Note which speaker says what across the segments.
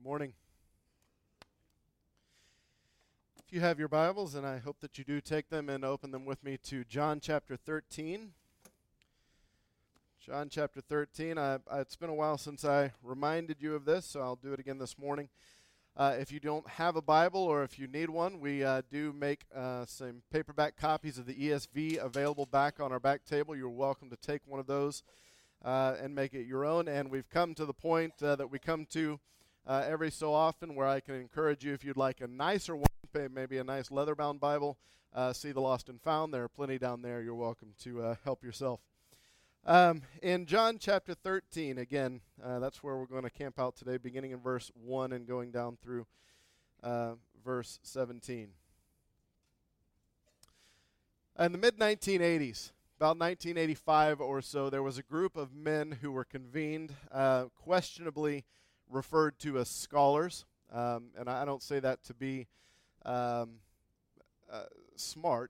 Speaker 1: Morning. If you have your Bibles, and I hope that you do, take them and open them with me to John chapter 13. John chapter 13. It's been a while since I reminded you of this, so I'll do it again this morning. If you don't have a Bible or if you need one, we do make some paperback copies of the ESV available back on our back table. You're welcome to take one of those and make it your own. And we've come to the point that we come to every so often where I can encourage you, if you'd like a nicer one, maybe a nice leather-bound Bible, See the Lost and Found. There are plenty down there. You're welcome to help yourself. In John chapter 13, again, that's where we're going to camp out today, beginning in verse 1 and going down through verse 17. In the mid-1980s, about 1985 or so, there was a group of men who were convened, questionably referred to as scholars, and I don't say that to be smart.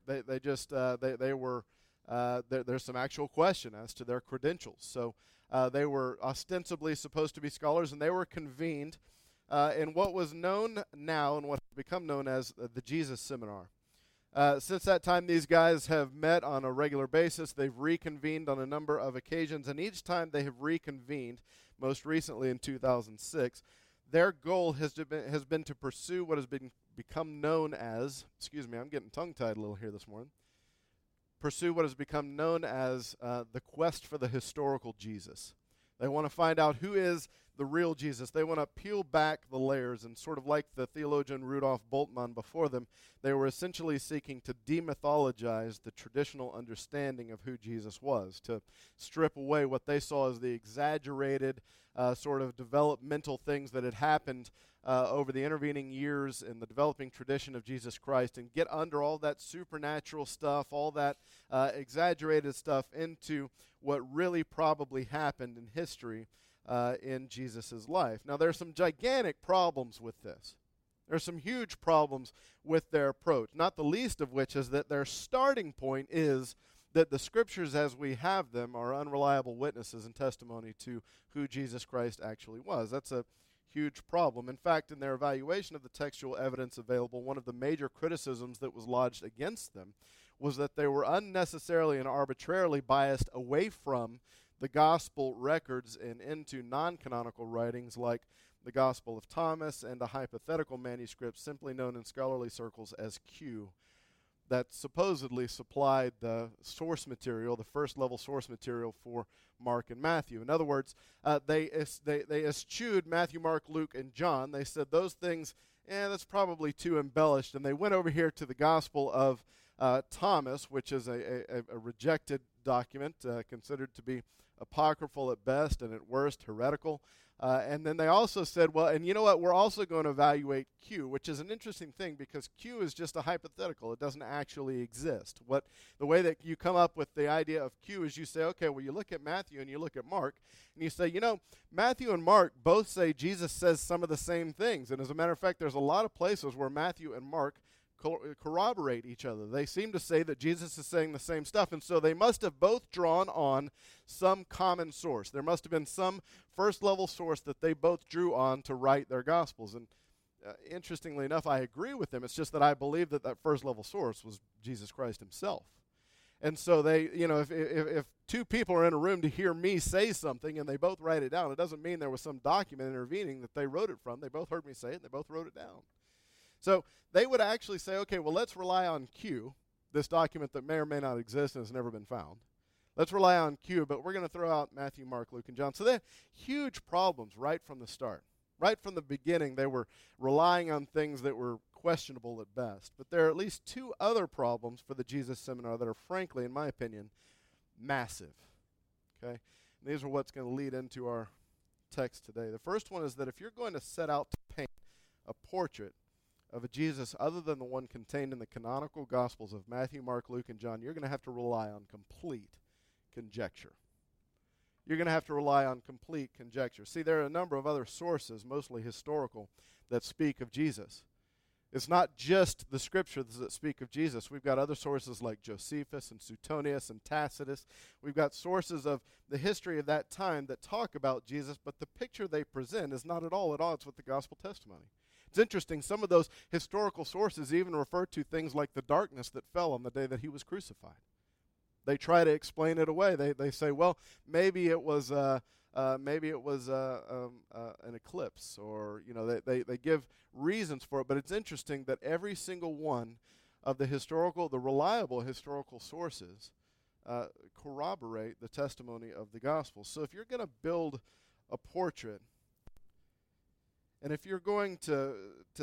Speaker 1: They were. There's some actual question as to their credentials. So they were ostensibly supposed to be scholars, and they were convened in what was known now and what has become known as the Jesus Seminar. Since that time, these guys have met on a regular basis. They've reconvened on a number of occasions, and each time they have reconvened, most recently in 2006, their goal has been to pursue what has become known as, I'm getting tongue-tied a little here this morning, pursue what has become known as the quest for the historical Jesus. They want to find out who is the real Jesus. They want to peel back the layers, and sort of like the theologian Rudolf Bultmann before them, they were essentially seeking to demythologize the traditional understanding of who Jesus was, to strip away what they saw as the exaggerated sort of developmental things that had happened over the intervening years in the developing tradition of Jesus Christ, and get under all that supernatural stuff, all that exaggerated stuff, into what really probably happened in history in Jesus' life. Now, there are some gigantic problems with this. There are some huge problems with their approach, not the least of which is that their starting point is that the Scriptures as we have them are unreliable witnesses and testimony to who Jesus Christ actually was. That's a huge problem. In fact, in their evaluation of the textual evidence available, one of the major criticisms that was lodged against them was that they were unnecessarily and arbitrarily biased away from the gospel records and into non-canonical writings like the Gospel of Thomas and a hypothetical manuscript simply known in scholarly circles as Q, that supposedly supplied the source material, the first-level source material for Mark and Matthew. In other words, they eschewed Matthew, Mark, Luke, and John. They said those things, that's probably too embellished, and they went over here to the Gospel of Thomas, which is a rejected document, considered to be apocryphal at best and at worst heretical. And then they also said, well, and you know what, we're also going to evaluate Q, which is an interesting thing because Q is just a hypothetical. It doesn't actually exist. The way that you come up with the idea of Q is you say, okay, well, you look at Matthew and you look at Mark, and you say, Matthew and Mark both say Jesus says some of the same things. And as a matter of fact, there's a lot of places where Matthew and Mark corroborate each other. They seem to say that Jesus is saying the same stuff, and so they must have both drawn on some common source. There must have been some first-level source that they both drew on to write their Gospels. And interestingly enough, I agree with them. It's just that I believe that first-level source was Jesus Christ himself. And so they, if two people are in a room to hear me say something and they both write it down, it doesn't mean there was some document intervening that they wrote it from. They both heard me say it, and they both wrote it down. So they would actually say, okay, well, let's rely on Q, this document that may or may not exist and has never been found. Let's rely on Q, but we're going to throw out Matthew, Mark, Luke, and John. So they had huge problems right from the start. Right from the beginning, they were relying on things that were questionable at best. But there are at least two other problems for the Jesus Seminar that are, frankly, in my opinion, massive. Okay? And these are what's going to lead into our text today. The first one is that if you're going to set out to paint a portrait of a Jesus other than the one contained in the canonical Gospels of Matthew, Mark, Luke, and John, you're going to have to rely on complete conjecture. You're going to have to rely on complete conjecture. See, there are a number of other sources, mostly historical, that speak of Jesus. It's not just the scriptures that speak of Jesus. We've got other sources like Josephus and Suetonius and Tacitus. We've got sources of the history of that time that talk about Jesus, but the picture they present is not at all at odds with the gospel testimony. It's interesting, some of those historical sources even refer to things like the darkness that fell on the day that he was crucified. They try to explain it away. They say, well, maybe it was an eclipse, or they give reasons for it. But it's interesting that every single one of the reliable historical sources corroborate the testimony of the gospel. So if you're going to build a portrait, and if you're going to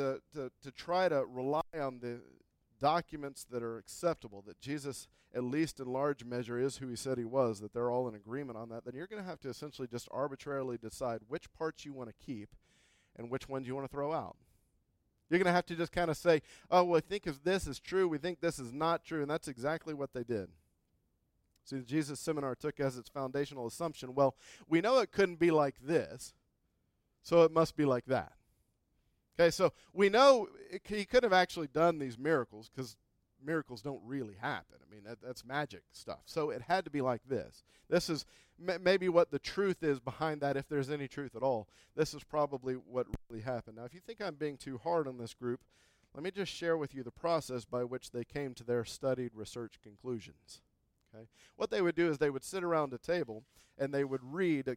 Speaker 1: try to rely on the documents that are acceptable, that Jesus, at least in large measure, is who he said he was, that they're all in agreement on that, then you're going to have to essentially just arbitrarily decide which parts you want to keep and which ones you want to throw out. You're going to have to just kind of say, oh, well, I think if this is true, we think this is not true, and that's exactly what they did. See, the Jesus Seminar took as its foundational assumption, well, we know it couldn't be like this, so it must be like that. Okay, so we know he could have actually done these miracles, because miracles don't really happen. I mean, that's magic stuff. So it had to be like this. This is maybe what the truth is behind that, if there's any truth at all. This is probably what really happened. Now, if you think I'm being too hard on this group, let me just share with you the process by which they came to their studied research conclusions. Okay? What they would do is they would sit around a table and they would read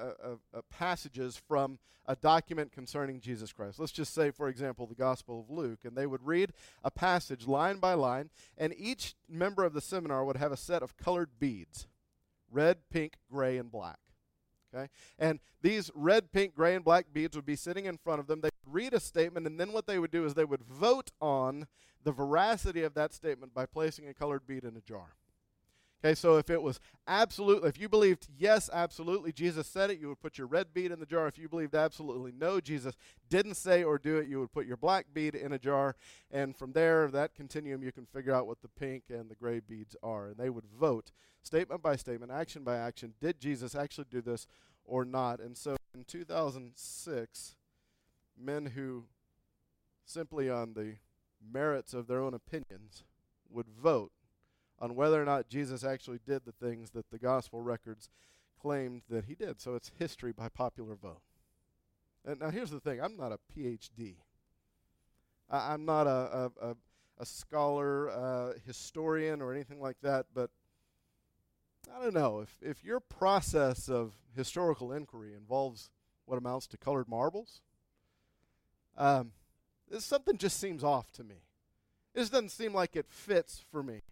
Speaker 1: passages from a document concerning Jesus Christ. Let's just say, for example, the Gospel of Luke. And they would read a passage line by line, and each member of the seminar would have a set of colored beads: red, pink, gray, and black. Okay? And these red, pink, gray, and black beads would be sitting in front of them. They would read a statement, and then what they would do is they would vote on the veracity of that statement by placing a colored bead in a jar. Okay, so if it was absolutely, if you believed, yes, absolutely, Jesus said it, you would put your red bead in the jar. If you believed absolutely no, Jesus didn't say or do it, you would put your black bead in a jar. And from there, that continuum, you can figure out what the pink and the gray beads are. And they would vote statement by statement, action by action. Did Jesus actually do this or not? And so in 2006, men who simply on the merits of their own opinions would vote on whether or not Jesus actually did the things that the gospel records claimed that he did. So it's history by popular vote. And now here's the thing. I'm not a PhD. I'm not a scholar, historian, or anything like that, but I don't know. If your process of historical inquiry involves what amounts to colored marbles, something just seems off to me. This doesn't seem like it fits for me.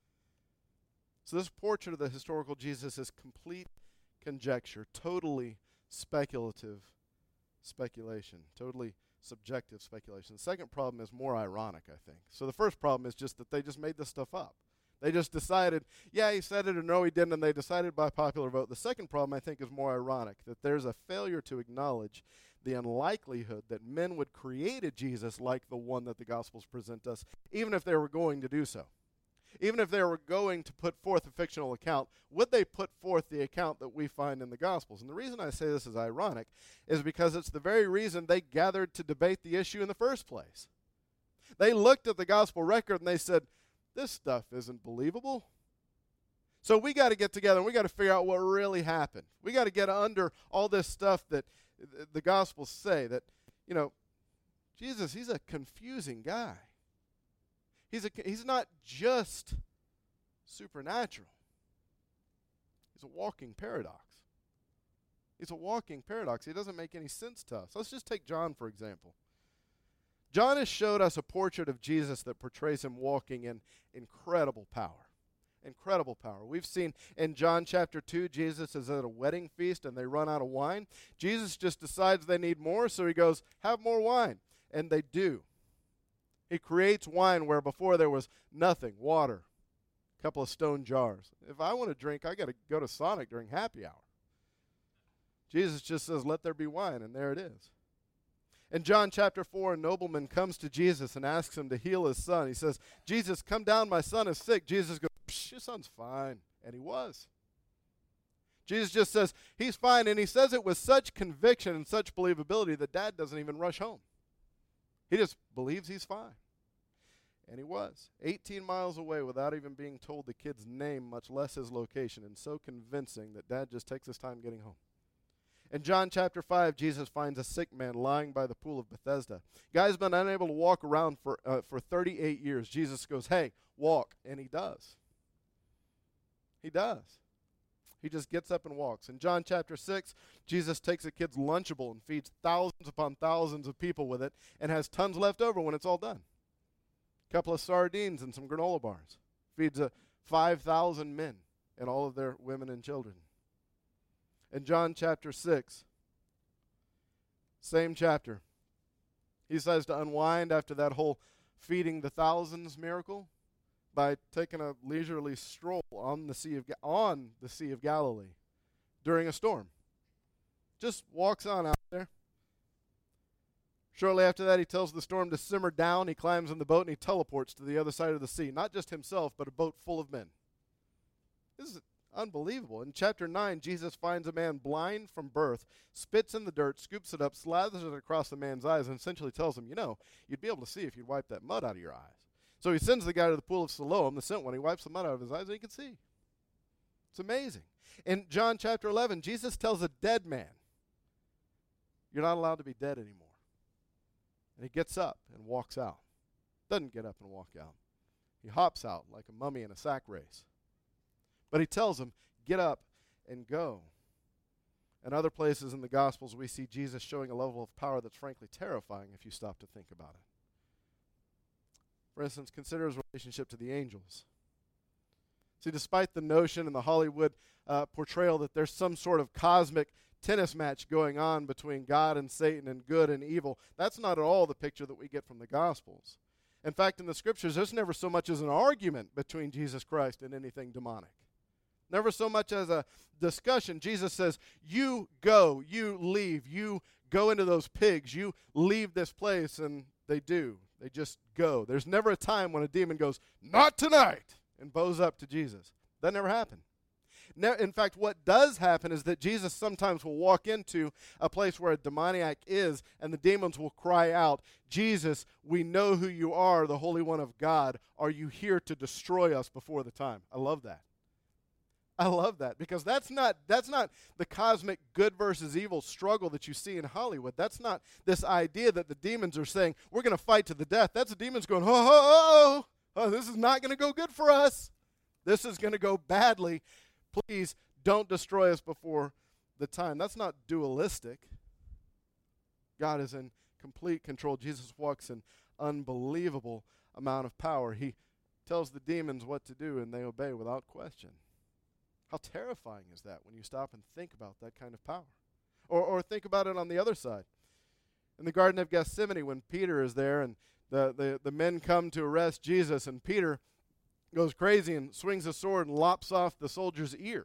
Speaker 1: So this portrait of the historical Jesus is complete conjecture, totally speculative speculation, totally subjective speculation. The second problem is more ironic, I think. So the first problem is just that they just made this stuff up. They just decided, yeah, he said it, or no, he didn't, and they decided by popular vote. The second problem, I think, is more ironic, that there's a failure to acknowledge the unlikelihood that men would create a Jesus like the one that the Gospels present us, even if they were going to do so. Even if they were going to put forth a fictional account, would they put forth the account that we find in the Gospels? And the reason I say this is ironic is because it's the very reason they gathered to debate the issue in the first place. They looked at the Gospel record and they said, this stuff isn't believable. So we got to get together and we got to figure out what really happened. We got to get under all this stuff that the Gospels say, that, Jesus, he's a confusing guy. He's not just supernatural. He's a walking paradox. He's a walking paradox. He doesn't make any sense to us. Let's just take John, for example. John has showed us a portrait of Jesus that portrays him walking in incredible power. Incredible power. We've seen in John chapter 2, Jesus is at a wedding feast and they run out of wine. Jesus just decides they need more, so he goes, have more wine. And they do. He creates wine where before there was nothing, water, a couple of stone jars. If I want to drink, I got to go to Sonic during happy hour. Jesus just says, let there be wine, and there it is. In John chapter 4, a nobleman comes to Jesus and asks him to heal his son. He says, Jesus, come down, my son is sick. Jesus goes, your son's fine. And he was. Jesus just says, he's fine. And he says it with such conviction and such believability that dad doesn't even rush home. He just believes he's fine. And he was. 18 miles away without even being told the kid's name, much less his location, and so convincing that Dad just takes his time getting home. In John chapter 5, Jesus finds a sick man lying by the pool of Bethesda. Guy's been unable to walk around for 38 years. Jesus goes, hey, walk. And he does. He does. He just gets up and walks. In John chapter 6, Jesus takes a kid's Lunchable and feeds thousands upon thousands of people with it and has tons left over when it's all done. A couple of sardines and some granola bars. Feeds 5,000 men and all of their women and children. In John chapter 6, same chapter, he decides to unwind after that whole feeding the thousands miracle by taking a leisurely stroll on the Sea of Galilee during a storm. Just walks on out there. Shortly after that, he tells the storm to simmer down. He climbs in the boat and he teleports to the other side of the sea. Not just himself, but a boat full of men. This is unbelievable. In chapter 9, Jesus finds a man blind from birth, spits in the dirt, scoops it up, slathers it across the man's eyes, and essentially tells him, you'd be able to see if you'd wipe that mud out of your eyes. So he sends the guy to the pool of Siloam, the sent one. He wipes the mud out of his eyes and he can see. It's amazing. In John chapter 11, Jesus tells a dead man, you're not allowed to be dead anymore. And he gets up and walks out. Doesn't get up and walk out. He hops out like a mummy in a sack race. But he tells him, get up and go. And other places in the Gospels, we see Jesus showing a level of power that's frankly terrifying if you stop to think about it. For instance, consider his relationship to the angels. See, despite the notion in the Hollywood portrayal that there's some sort of cosmic tennis match going on between God and Satan and good and evil, that's not at all the picture that we get from the Gospels. In fact, in the Scriptures, there's never so much as an argument between Jesus Christ and anything demonic. Never so much as a discussion. Jesus says, you go, you leave, you go into those pigs, you leave this place, and they do. They just go. There's never a time when a demon goes, not tonight, and bows up to Jesus. That never happened. In fact, what does happen is that Jesus sometimes will walk into a place where a demoniac is, and the demons will cry out, Jesus, we know who you are, the Holy One of God. Are you here to destroy us before the time? I love that. I love that because that's not the cosmic good versus evil struggle that you see in Hollywood. That's not this idea that the demons are saying, we're going to fight to the death. That's the demons going, oh, this is not going to go good for us. This is going to go badly. Please don't destroy us before the time. That's not dualistic. God is in complete control. Jesus walks in unbelievable amount of power. He tells the demons what to do, and they obey without question. How terrifying is that when you stop and think about that kind of power? Or think about it on the other side. In the Garden of Gethsemane, when Peter is there and the men come to arrest Jesus, and Peter goes crazy and swings a sword and lops off the soldier's ear.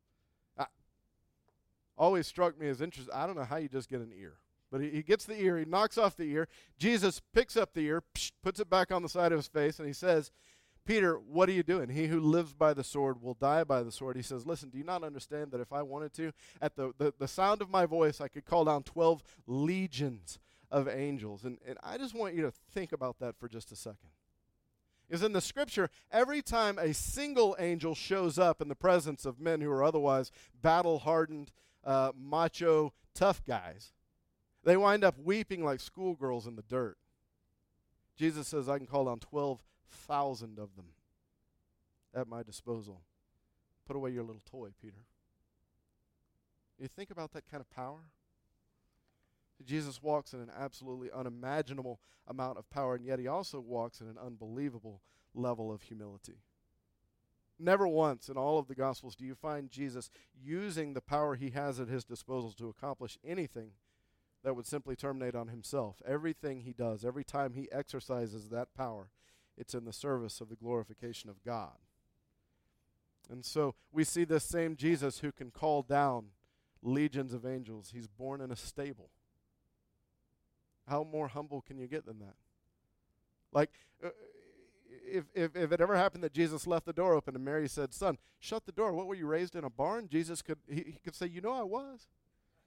Speaker 1: Always struck me as interesting. I don't know how you just get an ear. But he gets the ear, he knocks off the ear. Jesus picks up the ear, puts it back on the side of his face, and he says, Peter, what are you doing? He who lives by the sword will die by the sword. He says, listen, do you not understand that if I wanted to, at the sound of my voice, I could call down 12 legions of angels. And I just want you to think about that for just a second. Is in the Scripture, every time a single angel shows up in the presence of men who are otherwise battle-hardened, macho, tough guys, they wind up weeping like schoolgirls in the dirt. Jesus says, I can call down 12,000 of them at my disposal. Put away your little toy, Peter. You think about that kind of power? Jesus walks in an absolutely unimaginable amount of power, and yet he also walks in an unbelievable level of humility. Never once in all of the Gospels do you find Jesus using the power he has at his disposal to accomplish anything that would simply terminate on himself. Everything he does, every time he exercises that power, it's in the service of the glorification of God. And so we see this same Jesus who can call down legions of angels. He's born in a stable. How more humble can you get than that? Like, if it ever happened that Jesus left the door open and Mary said, son, shut the door. What, were you raised in a barn? Jesus he could say, I was.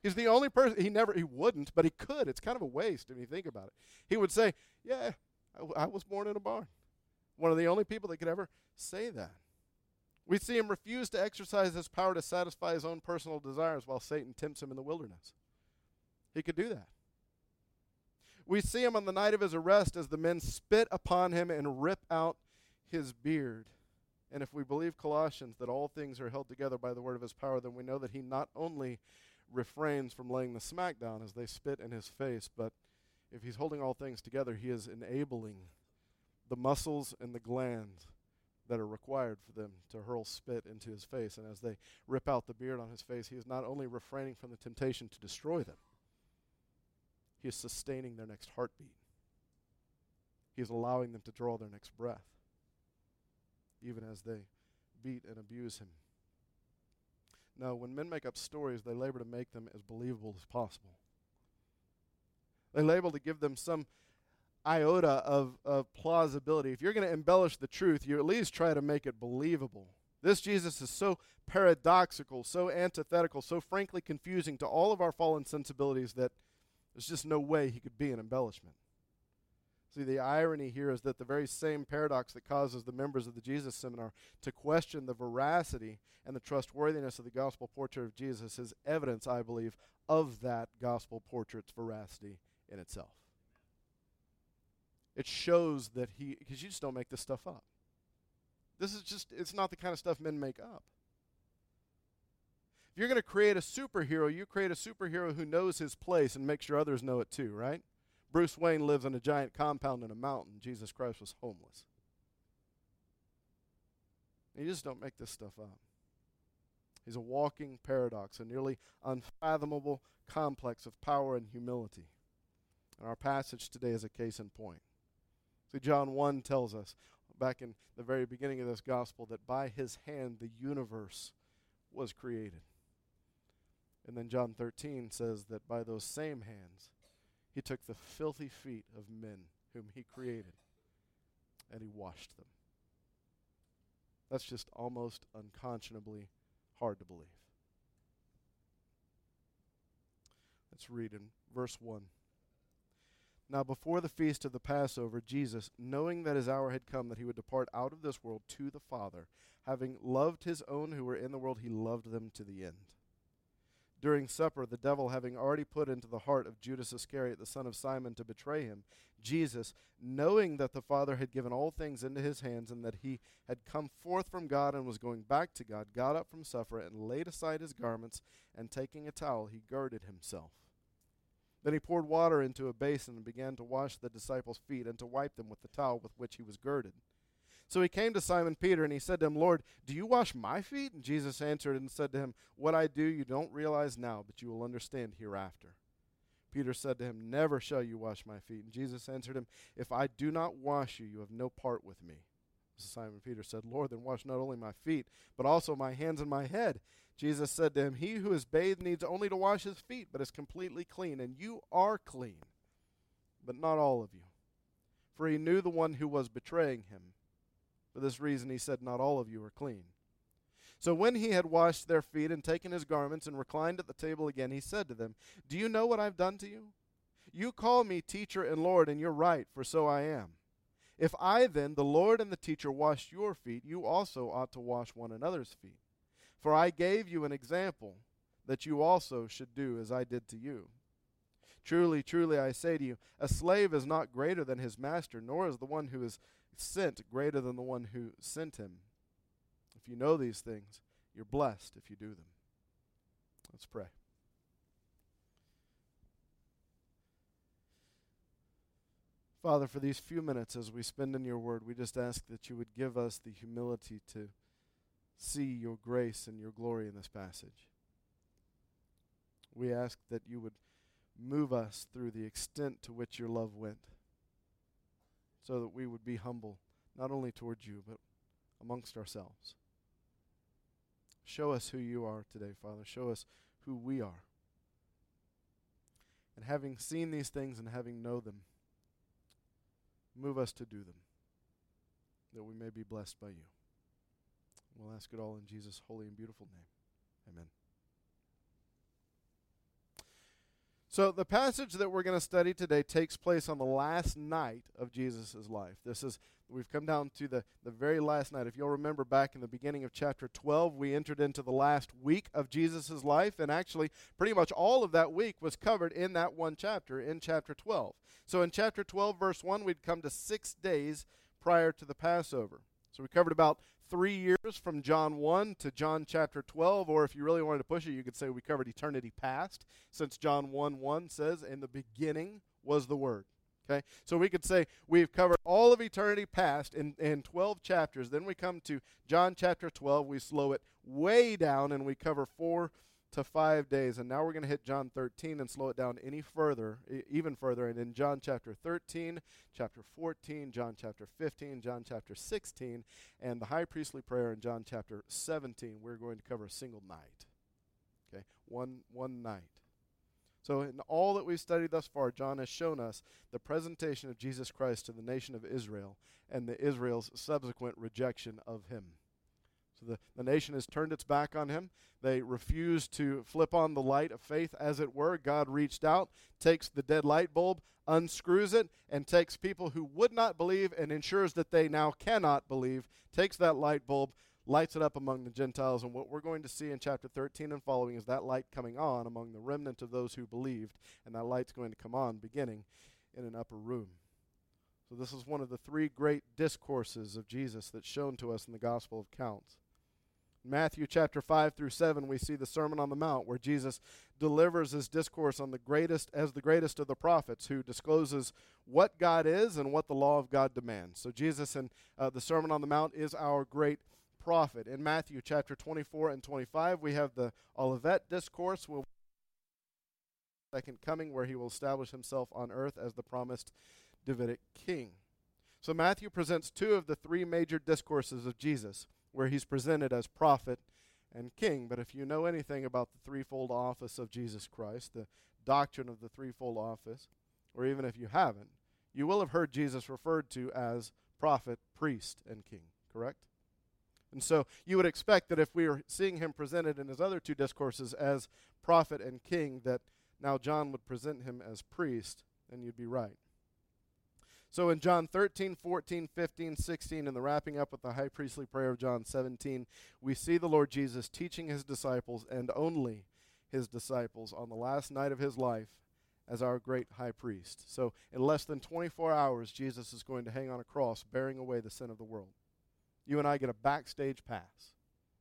Speaker 1: He's the only person. He wouldn't, but he could. It's kind of a waste if you think about it. He would say, yeah, I was born in a barn. One of the only people that could ever say that. We see him refuse to exercise his power to satisfy his own personal desires while Satan tempts him in the wilderness. He could do that. We see him on the night of his arrest as the men spit upon him and rip out his beard. And if we believe Colossians that all things are held together by the word of his power, then we know that he not only refrains from laying the smack down as they spit in his face, but if he's holding all things together, he is enabling the muscles and the glands that are required for them to hurl spit into his face. And as they rip out the beard on his face, he is not only refraining from the temptation to destroy them, he is sustaining their next heartbeat. He is allowing them to draw their next breath, even as they beat and abuse him. No, when men make up stories, they labor to make them as believable as possible. They labor to give them some iota of plausibility. If you're going to embellish the truth, you at least try to make it believable. This Jesus is so paradoxical, so antithetical, so frankly confusing to all of our fallen sensibilities that there's just no way he could be an embellishment. See, the irony here is that the very same paradox that causes the members of the Jesus Seminar to question the veracity and the trustworthiness of the gospel portrait of Jesus is evidence, I believe, of that gospel portrait's veracity in itself. It shows that because you just don't make this stuff up. It's not the kind of stuff men make up. If you're going to create a superhero, you create a superhero who knows his place and makes sure others know it too, right? Bruce Wayne lives in a giant compound in a mountain. Jesus Christ was homeless. You just don't make this stuff up. He's a walking paradox, a nearly unfathomable complex of power and humility. And our passage today is a case in point. See, John 1 tells us, back in the very beginning of this gospel, that by his hand the universe was created. And then John 13 says that by those same hands, he took the filthy feet of men whom he created, and he washed them. That's just almost unconscionably hard to believe. Let's read in verse 1. Now before the feast of the Passover, Jesus, knowing that his hour had come that he would depart out of this world to the Father, having loved his own who were in the world, he loved them to the end. During supper, the devil having already put into the heart of Judas Iscariot, the son of Simon, to betray him, Jesus, knowing that the Father had given all things into his hands and that he had come forth from God and was going back to God, got up from supper and laid aside his garments, and taking a towel, he girded himself. Then he poured water into a basin and began to wash the disciples' feet and to wipe them with the towel with which he was girded. So he came to Simon Peter, and he said to him, Lord, do you wash my feet? And Jesus answered and said to him, what I do you don't realize now, but you will understand hereafter. Peter said to him, never shall you wash my feet. And Jesus answered him, if I do not wash you, you have no part with me. So Simon Peter said, Lord, then wash not only my feet, but also my hands and my head. Jesus said to him, he who is bathed needs only to wash his feet, but is completely clean. And you are clean, but not all of you. For he knew the one who was betraying him. For this reason he said, not all of you are clean. So when he had washed their feet and taken his garments and reclined at the table again, he said to them, do you know what I've done to you? You call me teacher and Lord, and you're right, for so I am. If I then, the Lord and the teacher, washed your feet, you also ought to wash one another's feet. For I gave you an example that you also should do as I did to you. Truly, truly, I say to you, a slave is not greater than his master, nor is the one who is sent greater than the one who sent him. If you know these things, you're blessed if you do them. Let's pray. Father, for these few minutes as we spend in your word, we just ask that you would give us the humility to see your grace and your glory in this passage. We ask that you would move us through the extent to which your love went, so that we would be humble, not only towards you, but amongst ourselves. Show us who you are today, Father. Show us who we are. And having seen these things and having known them, move us to do them, that we may be blessed by you. We'll ask it all in Jesus' holy and beautiful name. Amen. So the passage that we're going to study today takes place on the last night of Jesus' life. We've come down to the very last night. If you'll remember back in the beginning of chapter 12, we entered into the last week of Jesus' life, and actually pretty much all of that week was covered in that one chapter, in chapter 12. So in chapter 12, verse 1, we'd come to 6 days prior to the Passover. So we covered about 3 years from John 1 to John chapter 12, or if you really wanted to push it, you could say we covered eternity past, since John 1:1 says, "In the beginning was the Word." Okay, so we could say we've covered all of eternity past in 12 chapters. Then we come to John chapter 12. We slow it way down, and we cover 4 to 5 days. And now we're going to hit John 13 and slow it down even further. And in John chapter 13, chapter 14, John chapter 15, John chapter 16, and the high priestly prayer in John chapter 17, we're going to cover a single night. Okay, one night. So in all that we've studied thus far, John has shown us the presentation of Jesus Christ to the nation of Israel and Israel's subsequent rejection of him. So the nation has turned its back on him. They refused to flip on the light of faith, as it were. God reached out, takes the dead light bulb, unscrews it, and takes people who would not believe and ensures that they now cannot believe, takes that light bulb, lights it up among the Gentiles. And what we're going to see in chapter 13 and following is that light coming on among the remnant of those who believed, and that light's going to come on beginning in an upper room. So this is one of the 3 great discourses of Jesus that's shown to us in the Gospel of Counts. In Matthew chapter 5 through 7, we see the Sermon on the Mount, where Jesus delivers his discourse on the greatest of the prophets, who discloses what God is and what the law of God demands. So Jesus in the Sermon on the Mount is our great prophet. In Matthew chapter 24 and 25, we have the Olivet discourse, second coming, where he will establish himself on earth as the promised Davidic king. So Matthew presents 2 of the 3 major discourses of Jesus, where he's presented as prophet and king. But if you know anything about the threefold office of Jesus Christ, the doctrine of the threefold office, or even if you haven't, you will have heard Jesus referred to as prophet, priest, and king, correct? And so you would expect that if we were seeing him presented in his other 2 discourses as prophet and king, that now John would present him as priest, and you'd be right. So in John 13, 14, 15, 16, and the wrapping up with the high priestly prayer of John 17, we see the Lord Jesus teaching his disciples, and only his disciples, on the last night of his life as our great high priest. So in less than 24 hours, Jesus is going to hang on a cross, bearing away the sin of the world. You and I get a backstage pass.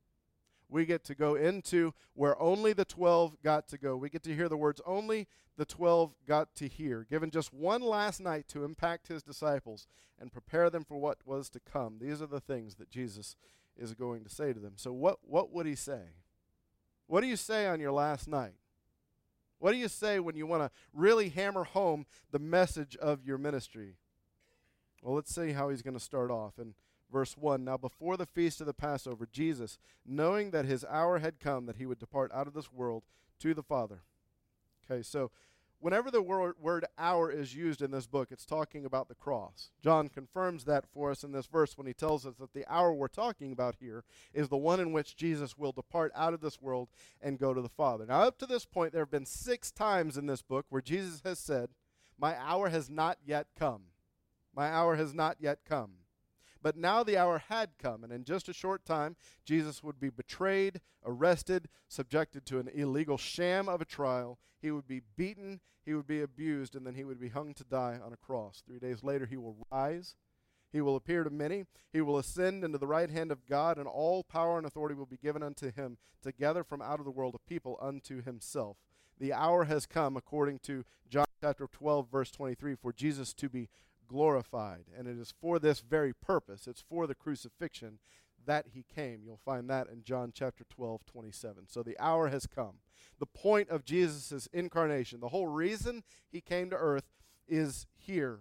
Speaker 1: We get to go into where only the 12 got to go. We get to hear the words only the 12 got to hear, given just one last night to impact his disciples and prepare them for what was to come. These are the things that Jesus is going to say to them. So what would he say? What do you say on your last night? What do you say when you want to really hammer home the message of your ministry? Well, let's see how he's going to start off. And Verse 1, now before the feast of the Passover, Jesus, knowing that his hour had come, that he would depart out of this world to the Father. Okay, so whenever the word hour is used in this book, it's talking about the cross. John confirms that for us in this verse when he tells us that the hour we're talking about here is the one in which Jesus will depart out of this world and go to the Father. Now, up to this point, there have been 6 times in this book where Jesus has said, my hour has not yet come. My hour has not yet come. But now the hour had come, and in just a short time, Jesus would be betrayed, arrested, subjected to an illegal sham of a trial. He would be beaten, he would be abused, and then he would be hung to die on a cross. 3 days later, he will rise. He will appear to many. He will ascend into the right hand of God, and all power and authority will be given unto him to gather from out of the world a people unto himself. The hour has come, according to John chapter 12, verse 23, for Jesus to be glorified, and it is for this very purpose, it's for the crucifixion that he came. You'll find that in John chapter 12, 27. So the hour has come. The point of Jesus' incarnation, the whole reason he came to earth is here.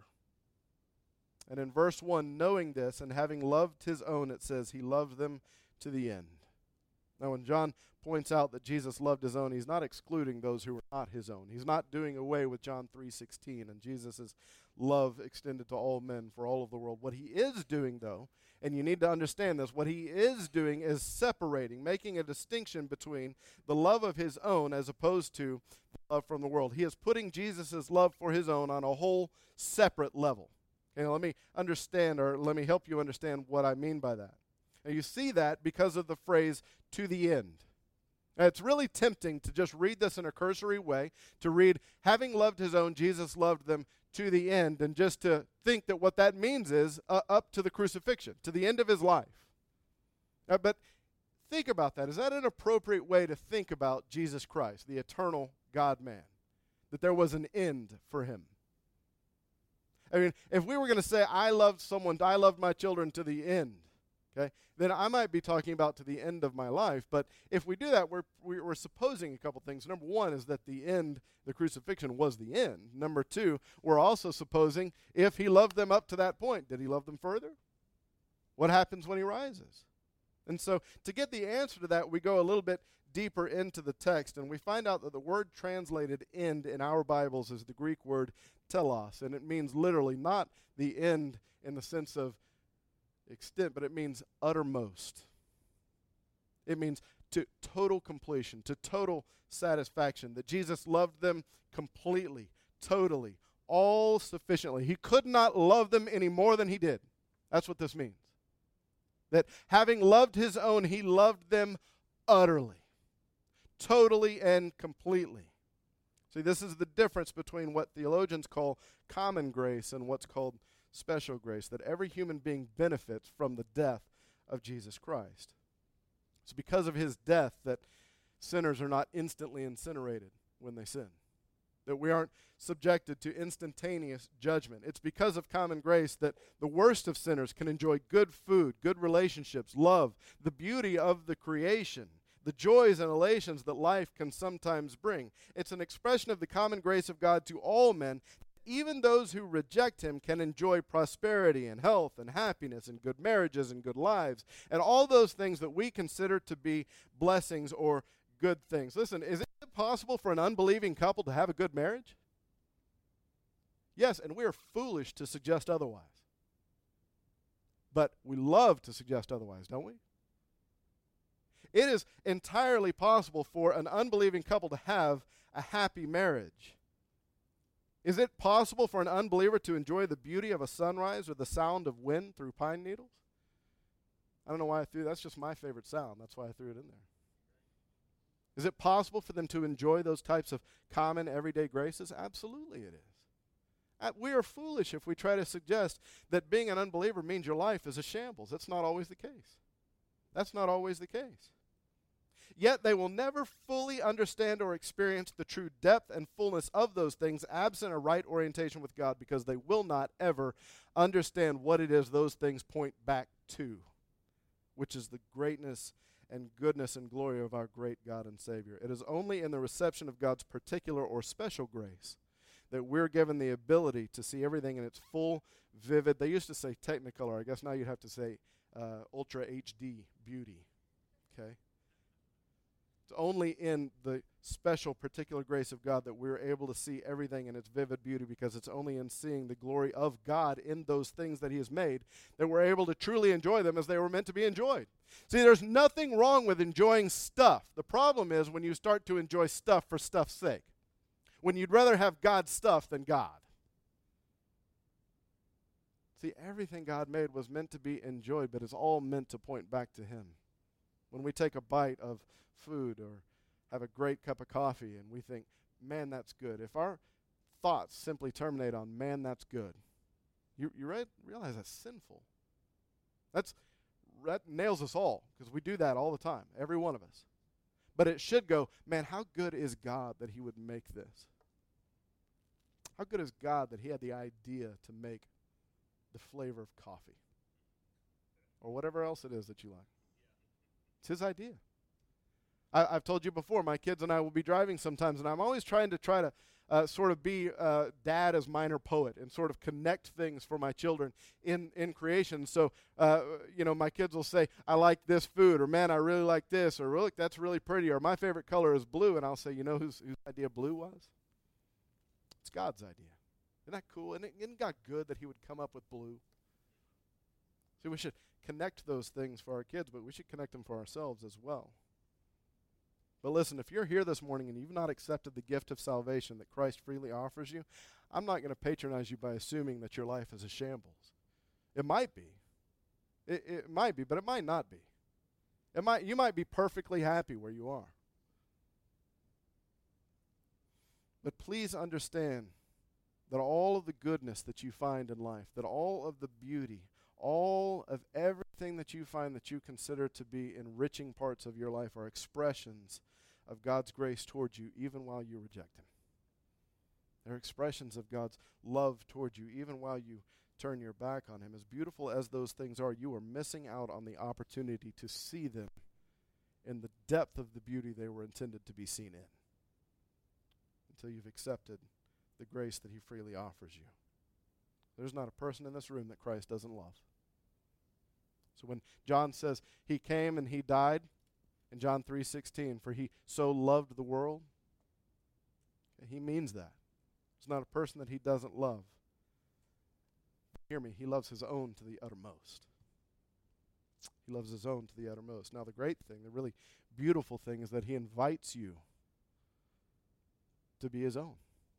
Speaker 1: And in verse 1, knowing this and having loved his own, it says he loved them to the end. Now, when John points out that Jesus loved his own, he's not excluding those who were not his own. He's not doing away with John 3:16 and Jesus' love extended to all men for all of the world. What he is doing, though, and you need to understand this, what he is doing is separating, making a distinction between the love of his own as opposed to the love from the world. He is putting Jesus' love for his own on a whole separate level. Okay, let me understand, or let me help you understand what I mean by that. And you see that because of the phrase, to the end. Now, it's really tempting to just read this in a cursory way, to read, having loved his own, Jesus loved them to the end, and just to think that what that means is up to the crucifixion, to the end of his life. But think about that. Is that an appropriate way to think about Jesus Christ, the eternal God-man? That there was an end for him? I mean, if we were going to say, I loved my children to the end, okay, then I might be talking about to the end of my life. But if we do that, we're supposing a couple things. Number one is that the end, the crucifixion, was the end. Number two, we're also supposing if he loved them up to that point, did he love them further? What happens when he rises? And so to get the answer to that, we go a little bit deeper into the text, and we find out that the word translated end in our Bibles is the Greek word telos, and it means literally not the end in the sense of extent, but it means uttermost. It means to total completion, to total satisfaction, that Jesus loved them completely, totally, all sufficiently. He could not love them any more than he did. That's what this means. That having loved his own, he loved them utterly, totally and completely. See, this is the difference between what theologians call common grace and what's called special grace, that every human being benefits from the death of Jesus Christ. It's because of his death that sinners are not instantly incinerated when they sin, that we aren't subjected to instantaneous judgment. It's because of common grace that the worst of sinners can enjoy good food, good relationships, love, the beauty of the creation, the joys and elations that life can sometimes bring. It's an expression of the common grace of God to all men. Even those who reject him can enjoy prosperity and health and happiness and good marriages and good lives and all those things that we consider to be blessings or good things. Listen, is it possible for an unbelieving couple to have a good marriage? Yes, and we are foolish to suggest otherwise. But we love to suggest otherwise, don't we? It is entirely possible for an unbelieving couple to have a happy marriage. Is it possible for an unbeliever to enjoy the beauty of a sunrise or the sound of wind through pine needles? I don't know why I threw that's just my favorite sound. That's why I threw it in there. Is it possible for them to enjoy those types of common everyday graces? Absolutely it is. We are foolish if we try to suggest that being an unbeliever means your life is a shambles. That's not always the case. That's not always the case. Yet they will never fully understand or experience the true depth and fullness of those things absent a right orientation with God, because they will not ever understand what it is those things point back to, which is the greatness and goodness and glory of our great God and Savior. It is only in the reception of God's particular or special grace that we're given the ability to see everything in its full, vivid, they used to say Technicolor, I guess now you'd have to say Ultra HD beauty, okay? It's only in the special, particular grace of God that we're able to see everything in its vivid beauty, because it's only in seeing the glory of God in those things that he has made that we're able to truly enjoy them as they were meant to be enjoyed. See, there's nothing wrong with enjoying stuff. The problem is when you start to enjoy stuff for stuff's sake, when you'd rather have God's stuff than God. See, everything God made was meant to be enjoyed, but it's all meant to point back to him. When we take a bite of food or have a great cup of coffee and we think, man, that's good. If our thoughts simply terminate on, man, that's good, you realize that's sinful. That nails us all, because we do that all the time, every one of us. But it should go, man, how good is God that he would make this? How good is God that he had the idea to make the flavor of coffee or whatever else it is that you like? It's his idea. I've told you before, my kids and I will be driving sometimes, and I'm always trying to sort of be dad as minor poet and sort of connect things for my children in creation. So, my kids will say, I like this food, or man, I really like this, or look, that's really pretty, or my favorite color is blue. And I'll say, you know whose idea blue was? It's God's idea. Isn't that cool? Isn't God good that he would come up with blue? See, we should connect those things for our kids, but we should connect them for ourselves as well. But listen, if you're here this morning and you've not accepted the gift of salvation that Christ freely offers you, I'm not going to patronize you by assuming that your life is a shambles. It might be. It might be, but it might not be. You might be perfectly happy where you are. But please understand that all of the goodness that you find in life, that all of the beauty, all of everything that you find that you consider to be enriching parts of your life are expressions of God's grace towards you, even while you reject him. They're expressions of God's love towards you, even while you turn your back on him. As beautiful as those things are, you are missing out on the opportunity to see them in the depth of the beauty they were intended to be seen in, until you've accepted the grace that he freely offers you. There's not a person in this room that Christ doesn't love. So when John says he came and he died, in John 3:16, for he so loved the world, he means that. There's not a person that he doesn't love. Hear me, he loves his own to the uttermost. He loves his own to the uttermost. Now the great thing, the really beautiful thing, is that he invites you to be his own.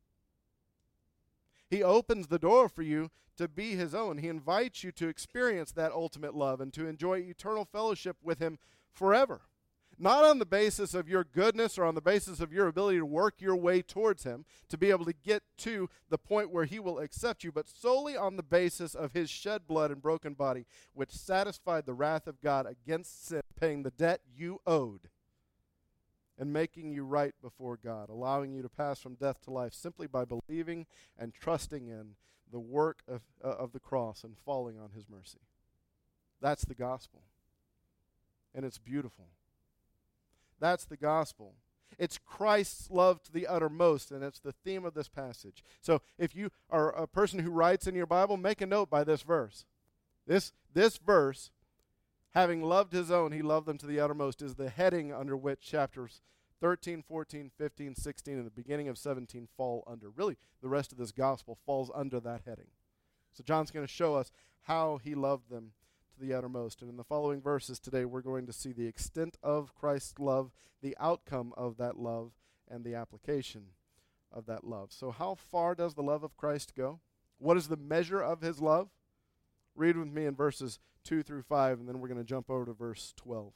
Speaker 1: He opens the door for you to be his own. He invites you to experience that ultimate love and to enjoy eternal fellowship with him forever. Not on the basis of your goodness or on the basis of your ability to work your way towards him, to be able to get to the point where he will accept you, but solely on the basis of his shed blood and broken body, which satisfied the wrath of God against sin, paying the debt you owed, and making you right before God, allowing you to pass from death to life simply by believing and trusting in the work of the cross and falling on his mercy. That's the gospel. And it's beautiful. That's the gospel. It's Christ's love to the uttermost, and it's the theme of this passage. So if you are a person who writes in your Bible, make a note by this verse. This verse, having loved his own, he loved them to the uttermost, is the heading under which chapters 13, 14, 15, 16, and the beginning of 17 fall under. Really, the rest of this gospel falls under that heading. So John's going to show us how he loved them to the uttermost. And in the following verses today, we're going to see the extent of Christ's love, the outcome of that love, and the application of that love. So how far does the love of Christ go? What is the measure of his love? Read with me in verses 2 through 5, and then we're going to jump over to verse 12.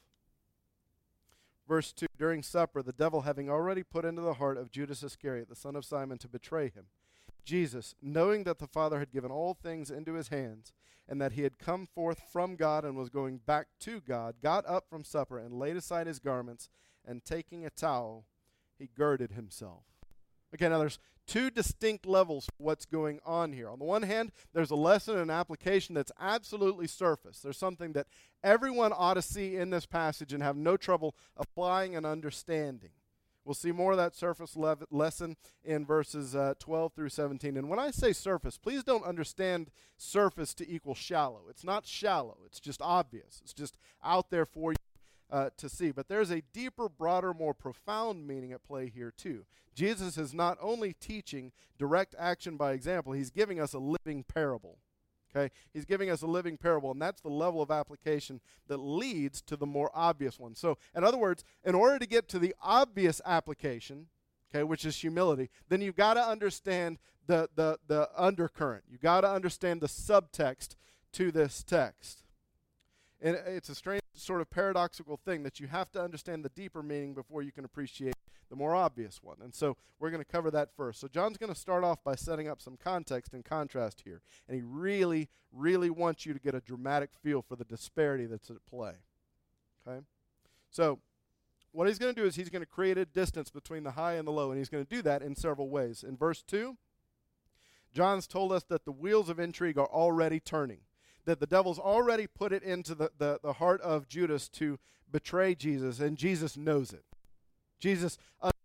Speaker 1: Verse 2, during supper, the devil having already put into the heart of Judas Iscariot, the son of Simon, to betray him, Jesus, knowing that the Father had given all things into his hands, and that he had come forth from God and was going back to God, got up from supper and laid aside his garments, and taking a towel, he girded himself. Okay, now there's two distinct levels for what's going on here. On the one hand, there's a lesson and an application that's absolutely surface. There's something that everyone ought to see in this passage and have no trouble applying and understanding. We'll see more of that surface lesson in verses 12 through 17. And when I say surface, please don't understand surface to equal shallow. It's not shallow. It's just obvious. It's just out there for you to see. But there's a deeper, broader, more profound meaning at play here too. Jesus is not only teaching direct action by example, he's giving us a living parable. Okay? He's giving us a living parable, and that's the level of application that leads to the more obvious one. So, in other words, in order to get to the obvious application, okay, which is humility, then you've got to understand the undercurrent. You've got to understand the subtext to this text. And it's a strange sort of paradoxical thing that you have to understand the deeper meaning before you can appreciate the more obvious one. And so we're going to cover that first. So John's going to start off by setting up some context and contrast here. And he really, really wants you to get a dramatic feel for the disparity that's at play. Okay? So what he's going to do is he's going to create a distance between the high and the low, and he's going to do that in several ways. In verse 2, John's told us that the wheels of intrigue are already turning, that the devil's already put it into the heart of Judas to betray Jesus, and Jesus knows it. Jesus,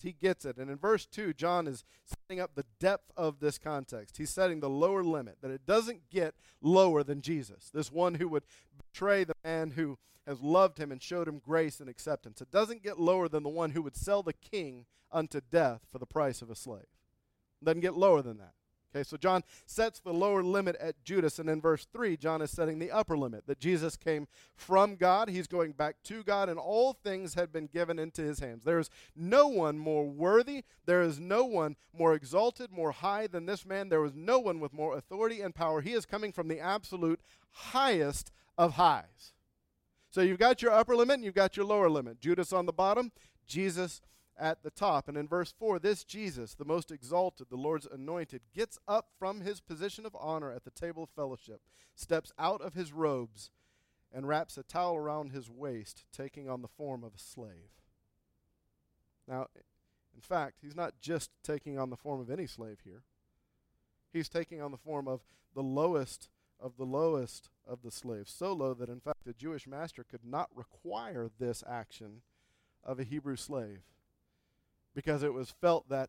Speaker 1: He gets it. And in verse 2, John is setting up the depth of this context. He's setting the lower limit, that it doesn't get lower than Jesus, this one who would betray the man who has loved him and showed him grace and acceptance. It doesn't get lower than the one who would sell the king unto death for the price of a slave. It doesn't get lower than that. Okay, so John sets the lower limit at Judas, and in verse 3, John is setting the upper limit, that Jesus came from God, he's going back to God, and all things had been given into his hands. There is no one more worthy, there is no one more exalted, more high than this man. There was no one with more authority and power. He is coming from the absolute highest of highs. So you've got your upper limit and you've got your lower limit. Judas on the bottom, Jesus at the top. And in verse 4, this Jesus, the most exalted, the Lord's anointed, gets up from his position of honor at the table of fellowship, steps out of his robes, and wraps a towel around his waist, taking on the form of a slave. Now, in fact, he's not just taking on the form of any slave here. He's taking on the form of the lowest of the slaves, so low that, in fact, the Jewish master could not require this action of a Hebrew slave, because it was felt that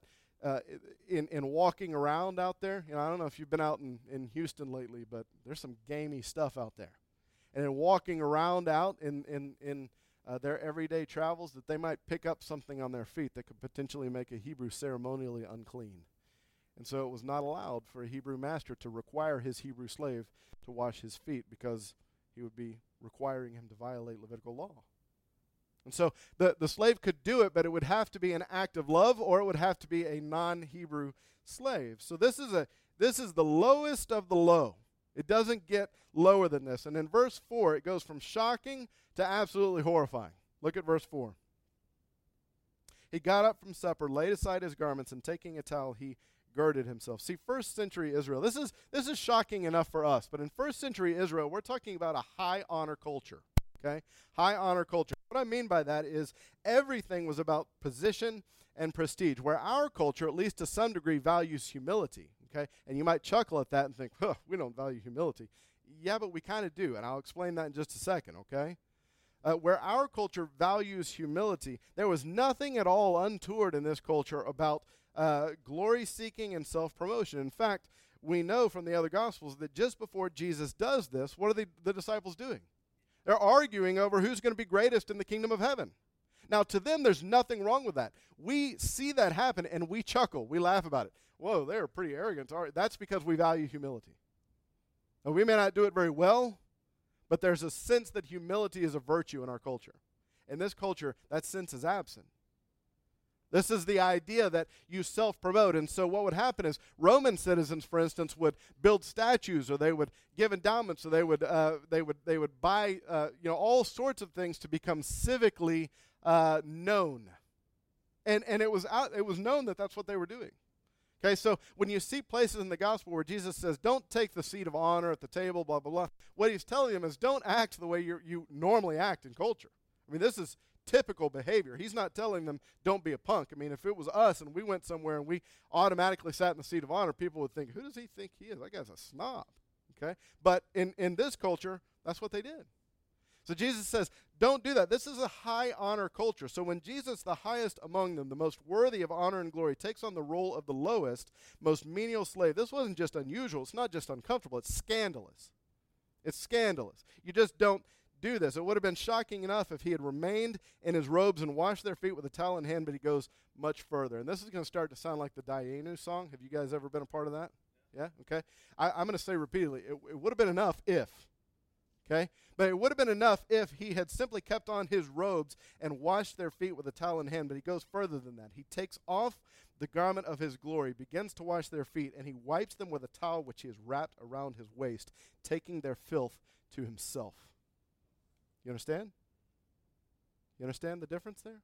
Speaker 1: in walking around out there, I don't know if you've been out in Houston lately, but there's some gamey stuff out there. And in walking around out in their everyday travels, that they might pick up something on their feet that could potentially make a Hebrew ceremonially unclean. And so it was not allowed for a Hebrew master to require his Hebrew slave to wash his feet, because he would be requiring him to violate Levitical law. And so the slave could do it, but it would have to be an act of love, or it would have to be a non-Hebrew slave. So this is the lowest of the low. It doesn't get lower than this. And in verse 4, it goes from shocking to absolutely horrifying. Look at verse 4. He got up from supper, laid aside his garments, and taking a towel, he girded himself. See, first century Israel, this is shocking enough for us, but in first century Israel, we're talking about a high honor culture. Okay? High honor culture. What I mean by that is everything was about position and prestige, where our culture, at least to some degree, values humility. Okay? And you might chuckle at that and think, we don't value humility. Yeah, but we kind of do, and I'll explain that in just a second, okay? Where our culture values humility, there was nothing at all untoward in this culture about glory-seeking and self-promotion. In fact, we know from the other Gospels that just before Jesus does this, what are the disciples doing? They're arguing over who's going to be greatest in the kingdom of heaven. Now, to them, there's nothing wrong with that. We see that happen, and we chuckle. We laugh about it. Whoa, they're pretty arrogant. That's because we value humility. Now, we may not do it very well, but there's a sense that humility is a virtue in our culture. In this culture, that sense is absent. This is the idea that you self-promote. And so what would happen is Roman citizens, for instance, would build statues, or they would give endowments, or they would buy all sorts of things to become civically known. And it was known that that's what they were doing. Okay, so when you see places in the gospel where Jesus says, don't take the seat of honor at the table, blah, blah, blah, what he's telling them is don't act the way you normally act in culture. I mean, this is typical behavior. He's not telling them, don't be a punk. I mean, if it was us and we went somewhere and we automatically sat in the seat of honor, people would think, who does he think he is? That guy's a snob. Okay? But in this culture, that's what they did. So Jesus says, don't do that. This is a high honor culture. So when Jesus, the highest among them, the most worthy of honor and glory, takes on the role of the lowest, most menial slave, this wasn't just unusual. It's not just uncomfortable. It's scandalous. It's scandalous. You just don't do this. It would have been shocking enough if he had remained in his robes and washed their feet with a towel in hand, but he goes much further. And this is going to start to sound like the Dayenu song. Have you guys ever been a part of that? Yeah? Okay. I'm going to say repeatedly, it would have been enough if. Okay? But it would have been enough if he had simply kept on his robes and washed their feet with a towel in hand, but he goes further than that. He takes off the garment of his glory, begins to wash their feet, and he wipes them with a towel which he has wrapped around his waist, taking their filth to himself. You understand? You understand the difference there?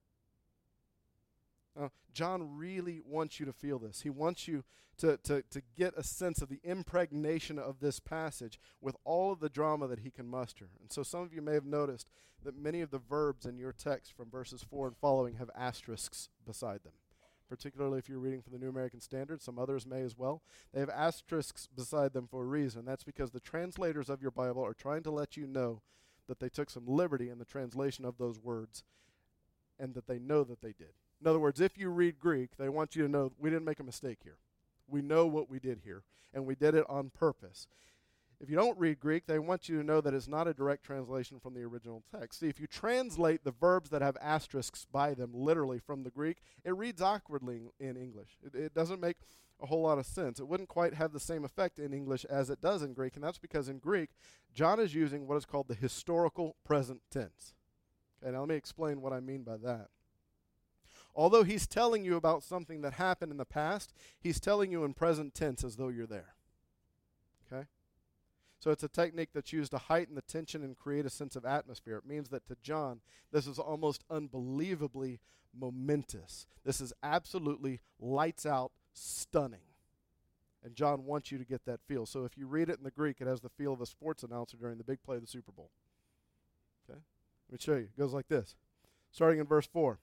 Speaker 1: John really wants you to feel this. He wants you to get a sense of the impregnation of this passage with all of the drama that he can muster. And so some of you may have noticed that many of the verbs in your text from verses 4 and following have asterisks beside them, particularly if you're reading from the New American Standard. Some others may as well. They have asterisks beside them for a reason. That's because the translators of your Bible are trying to let you know that they took some liberty in the translation of those words, and that they know that they did. In other words, if you read Greek, they want you to know we didn't make a mistake here. We know what we did here, and we did it on purpose. If you don't read Greek, they want you to know that it's not a direct translation from the original text. See, if you translate the verbs that have asterisks by them literally from the Greek, it reads awkwardly in English. It doesn't make a whole lot of sense. It wouldn't quite have the same effect in English as it does in Greek, and that's because in Greek, John is using what is called the historical present tense. Okay, now let me explain what I mean by that. Although he's telling you about something that happened in the past, he's telling you in present tense as though you're there. Okay? So it's a technique that's used to heighten the tension and create a sense of atmosphere. It means that to John, this is almost unbelievably momentous. This is absolutely lights out, stunning. And John wants you to get that feel. So if you read it in the Greek, it has the feel of a sports announcer during the big play of the Super Bowl. Okay? Let me show you. It goes like this. Starting in verse 4.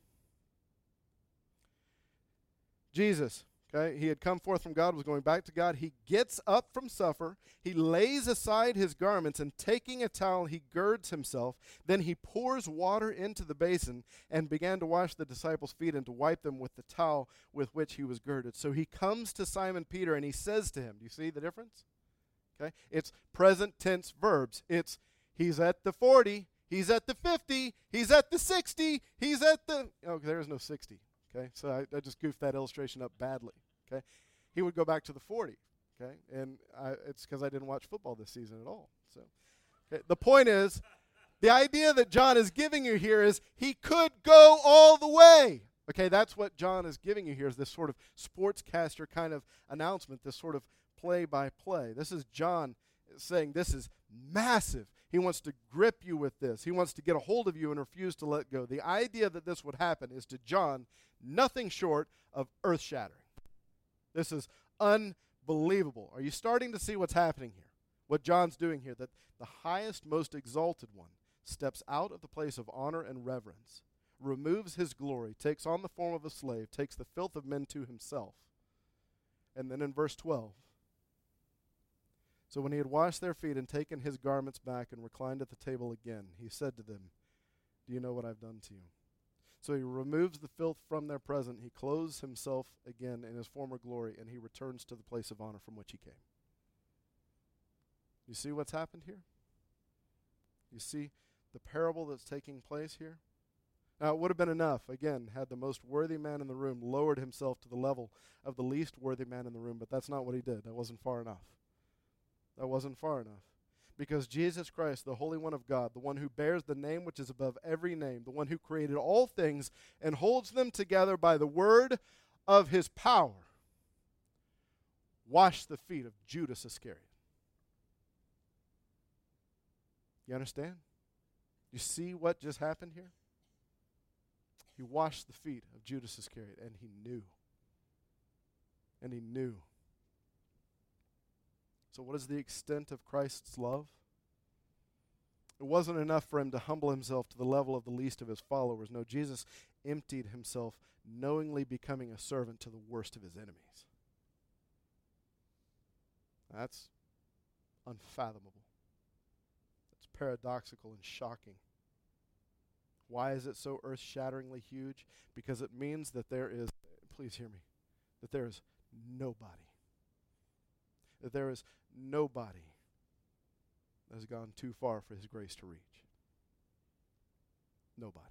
Speaker 1: Jesus, okay, he had come forth from God, was going back to God. He gets up from supper. He lays aside his garments, and taking a towel, he girds himself. Then he pours water into the basin and began to wash the disciples' feet and to wipe them with the towel with which he was girded. So he comes to Simon Peter, and he says to him, do you see the difference? Okay, it's present tense verbs. It's he's at the 40, he's at the 50, he's at the 60, he's at the, oh, there is no 60. Okay, so I just goofed that illustration up badly. Okay, he would go back to the 40. Okay, and it's because I didn't watch football this season at all. So, okay, the point is, the idea that John is giving you here is he could go all the way. Okay, that's what John is giving you here, is this sort of sportscaster kind of announcement, this sort of play-by-play. This is John saying this is massive. He wants to grip you with this. He wants to get a hold of you and refuse to let go. The idea that this would happen is to John nothing short of earth-shattering. This is unbelievable. Are you starting to see what's happening here? What John's doing here, that the highest, most exalted one steps out of the place of honor and reverence, removes his glory, takes on the form of a slave, takes the filth of men to himself. And then in verse 12, so when he had washed their feet and taken his garments back and reclined at the table again, he said to them, do you know what I've done to you? So he removes the filth from their presence. He clothes himself again in his former glory, and he returns to the place of honor from which he came. You see what's happened here? You see the parable that's taking place here? Now, it would have been enough, again, had the most worthy man in the room lowered himself to the level of the least worthy man in the room, but that's not what he did. That wasn't far enough. That wasn't far enough. Because Jesus Christ, the Holy One of God, the one who bears the name which is above every name, the one who created all things and holds them together by the word of his power, washed the feet of Judas Iscariot. You understand? You see what just happened here? He washed the feet of Judas Iscariot, and he knew. And he knew. So what is the extent of Christ's love? It wasn't enough for him to humble himself to the level of the least of his followers. No, Jesus emptied himself, knowingly becoming a servant to the worst of his enemies. That's unfathomable. It's paradoxical and shocking. Why is it so earth-shatteringly huge? Because it means that there is, please hear me, that there is nobody. That there is nobody that has gone too far for his grace to reach. Nobody.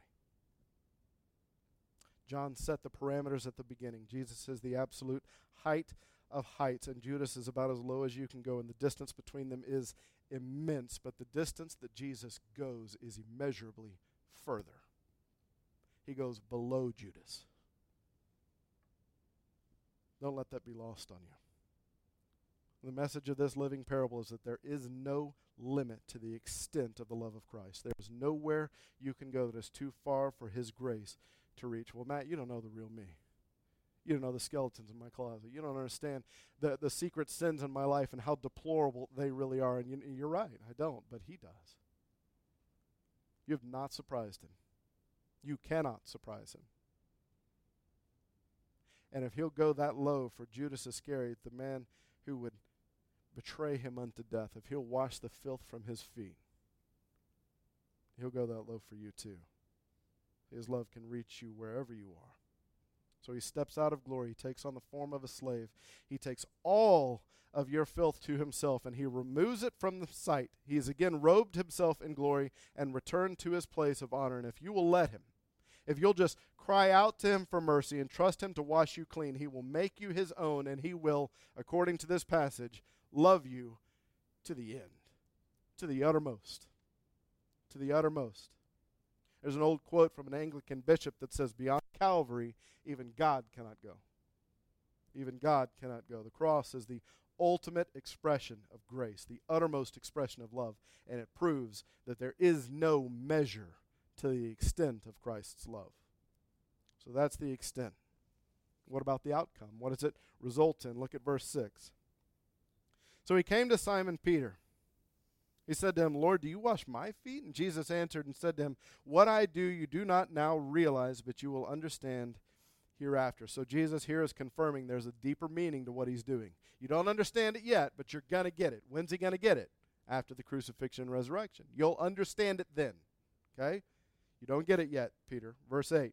Speaker 1: John set the parameters at the beginning. Jesus is the absolute height of heights, and Judas is about as low as you can go, and the distance between them is immense, but the distance that Jesus goes is immeasurably further. He goes below Judas. Don't let that be lost on you. The message of this living parable is that there is no limit to the extent of the love of Christ. There is nowhere you can go that is too far for his grace to reach. Well, Matt, you don't know the real me. You don't know the skeletons in my closet. You don't understand the secret sins in my life and how deplorable they really are. And you're right, I don't, but he does. You have not surprised him. You cannot surprise him. And if he'll go that low for Judas Iscariot, the man who would betray him unto death, if he'll wash the filth from his feet, he'll go that low for you too. His love can reach you wherever you are. So he steps out of glory. He takes on the form of a slave. He takes all of your filth to himself, and he removes it from the sight. He has again robed himself in glory and returned to his place of honor. And if you will let him, if you'll just cry out to him for mercy and trust him to wash you clean, he will make you his own, and he will, according to this passage, love you to the end, to the uttermost, to the uttermost. There's an old quote from an Anglican bishop that says, beyond Calvary, even God cannot go. Even God cannot go. The cross is the ultimate expression of grace, the uttermost expression of love, and it proves that there is no measure to the extent of Christ's love. So that's the extent. What about the outcome? What does it result in? Look at verse 6. So he came to Simon Peter. He said to him, Lord, do you wash my feet? And Jesus answered and said to him, what I do you do not now realize, but you will understand hereafter. So Jesus here is confirming there's a deeper meaning to what he's doing. You don't understand it yet, but you're going to get it. When's he going to get it? After the crucifixion and resurrection. You'll understand it then. Okay? You don't get it yet, Peter. Verse 8.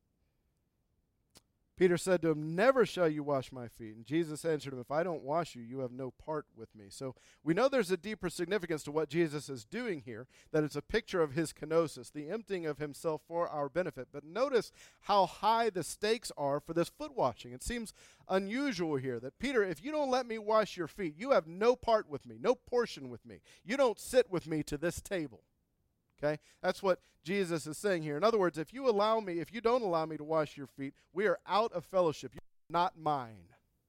Speaker 1: Peter said to him, never shall you wash my feet. And Jesus answered him, if I don't wash you, you have no part with me. So we know there's a deeper significance to what Jesus is doing here, that it's a picture of his kenosis, the emptying of himself for our benefit. But notice how high the stakes are for this foot washing. It seems unusual here that, Peter, if you don't let me wash your feet, you have no part with me, no portion with me. You don't sit with me to this table. Okay? That's what Jesus is saying here. In other words, if you don't allow me to wash your feet, we are out of fellowship. You're not mine.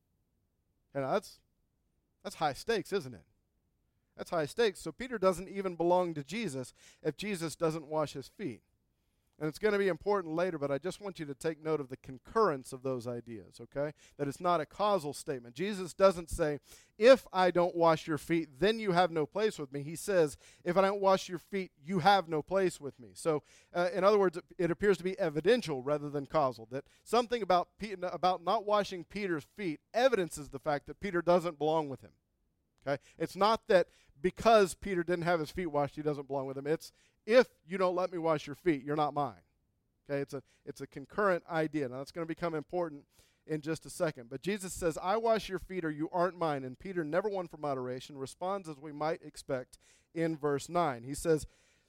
Speaker 1: And that's high stakes, isn't it? That's high stakes. So Peter doesn't even belong to Jesus if Jesus doesn't wash his feet. And it's going to be important later, but I just want you to take note of the concurrence of those ideas, okay? That it's not a causal statement. Jesus doesn't say, if I don't wash your feet, then you have no place with me. He says, if I don't wash your feet, you have no place with me. So, in other words, it appears to be evidential rather than causal. That something about not washing Peter's feet evidences the fact that Peter doesn't belong with him, okay? It's not that because Peter didn't have his feet washed, he doesn't belong with him. It's, if you don't let me wash your feet, you're not mine. Okay, it's a concurrent idea. Now, that's going to become important in just a second. But Jesus says, I wash your feet or you aren't mine. And Peter, never one for moderation, responds as we might expect in verse 9. He says,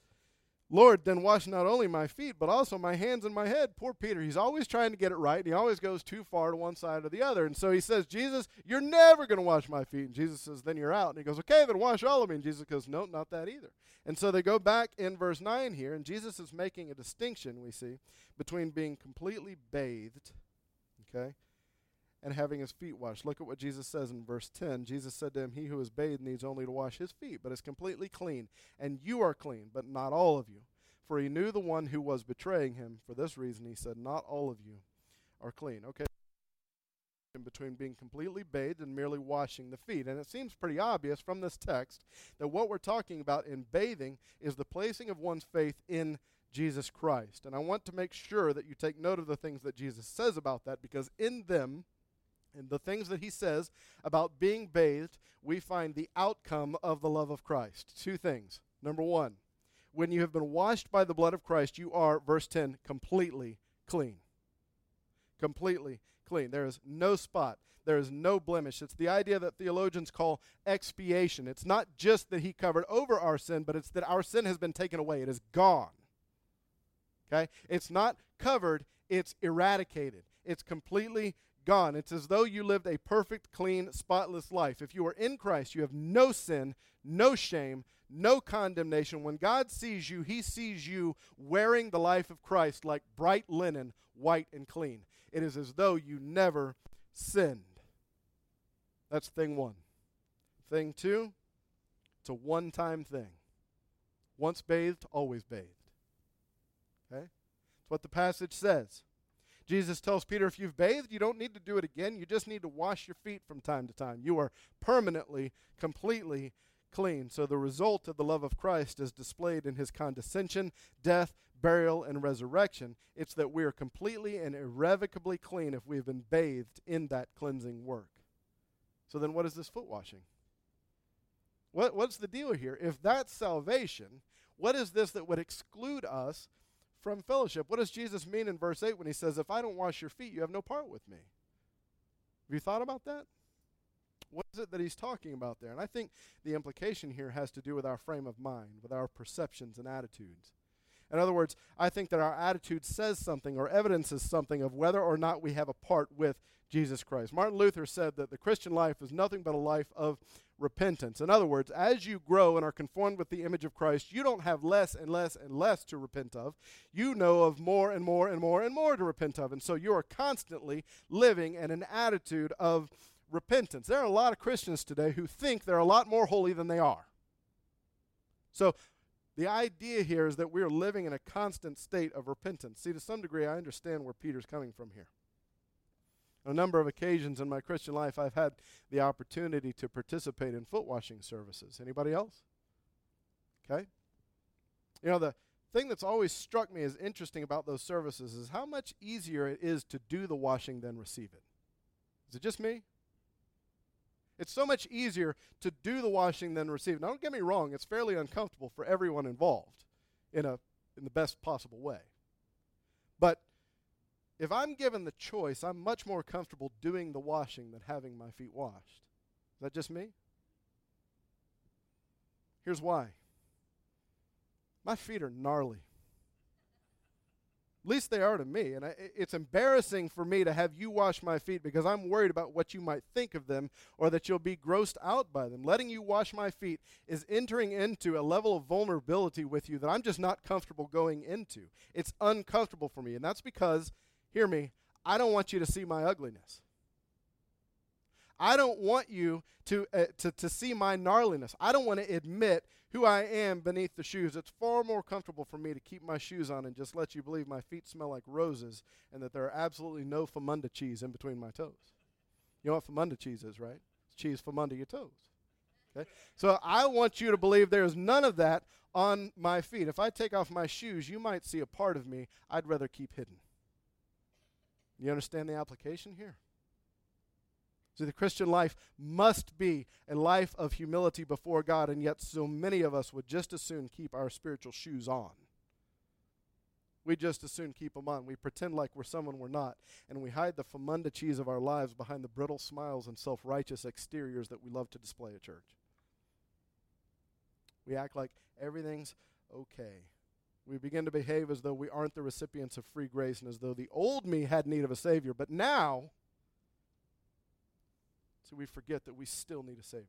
Speaker 1: Lord, then wash not only my feet, but also my hands and my head. Poor Peter, he's always trying to get it right, and he always goes too far to one side or the other. And so he says, Jesus, you're never going to wash my feet. And Jesus says, then you're out. And he goes, okay, then wash all of me. And Jesus goes, no, not that either. And so they go back in verse 9 here, and Jesus is making a distinction, we see, between being completely bathed, okay, and having his feet washed. Look at what Jesus says in verse 10. Jesus said to him, he who is bathed needs only to wash his feet, but is completely clean. And you are clean, but not all of you. For he knew the one who was betraying him. For this reason, he said, not all of you are clean. Okay, between being completely bathed and merely washing the feet. And it seems pretty obvious from this text that what we're talking about in bathing is the placing of one's faith in Jesus Christ. And I want to make sure that you take note of the things that Jesus says about that, because in them, and the things that he says about being bathed, we find the outcome of the love of Christ. Two things. Number one, when you have been washed by the blood of Christ, you are, verse 10, completely clean. Completely clean. There is no spot. There is no blemish. It's the idea that theologians call expiation. It's not just that he covered over our sin, but it's that our sin has been taken away. It is gone. Okay? It's not covered. It's eradicated. It's completely gone. It's as though you lived a perfect, clean, spotless life. If you are in Christ, you have no sin, no shame, no condemnation. When God sees you, he sees you wearing the life of Christ like bright linen, white and clean. It is as though you never sinned. That's thing one. Thing two, it's a one-time thing. Once bathed, always bathed. Okay? That's what the passage says. Jesus tells Peter, if you've bathed, you don't need to do it again. You just need to wash your feet from time to time. You are permanently, completely clean. So the result of the love of Christ is displayed in his condescension, death, burial, and resurrection. It's that we are completely and irrevocably clean if we have been bathed in that cleansing work. So then what is this foot washing? What's the deal here? If that's salvation, what is this that would exclude us from fellowship. What does Jesus mean in verse 8 when he says, if I don't wash your feet, you have no part with me? Have you thought about that? What is it that he's talking about there? And I think the implication here has to do with our frame of mind, with our perceptions and attitudes. In other words, I think that our attitude says something or evidences something of whether or not we have a part with Jesus Christ. Martin Luther said that the Christian life is nothing but a life of repentance. In other words, as you grow and are conformed with the image of Christ, you don't have less and less and less to repent of. You know of more and more and more and more to repent of. And so you are constantly living in an attitude of repentance. There are a lot of Christians today who think they're a lot more holy than they are. So the idea here is that we are living in a constant state of repentance. See, to some degree, I understand where Peter's coming from here. On a number of occasions in my Christian life, I've had the opportunity to participate in foot washing services. Anybody else? Okay. You know, the thing that's always struck me as interesting about those services is how much easier it is to do the washing than receive it. Is it just me? It's so much easier to do the washing than receive it. Now, don't get me wrong, it's fairly uncomfortable for everyone involved in the best possible way. But if I'm given the choice, I'm much more comfortable doing the washing than having my feet washed. Is that just me? Here's why. My feet are gnarly. At least they are to me. And it's embarrassing for me to have you wash my feet because I'm worried about what you might think of them or that you'll be grossed out by them. Letting you wash my feet is entering into a level of vulnerability with you that I'm just not comfortable going into. It's uncomfortable for me. And that's because, hear me, I don't want you to see my ugliness. I don't want you to see my gnarliness. I don't want to admit who I am beneath the shoes. It's far more comfortable for me to keep my shoes on and just let you believe my feet smell like roses and that there are absolutely no famunda cheese in between my toes. You know what famunda cheese is, right? It's cheese from under your toes. Okay? So I want you to believe there is none of that on my feet. If I take off my shoes, you might see a part of me I'd rather keep hidden. You understand the application here? See, the Christian life must be a life of humility before God, and yet so many of us would just as soon keep our spiritual shoes on. We just as soon keep them on. We pretend like we're someone we're not, and we hide the famunda cheese of our lives behind the brittle smiles and self-righteous exteriors that we love to display at church. We act like everything's okay. We begin to behave as though we aren't the recipients of free grace and as though the old me had need of a Savior, but now, so we forget that we still need a Savior.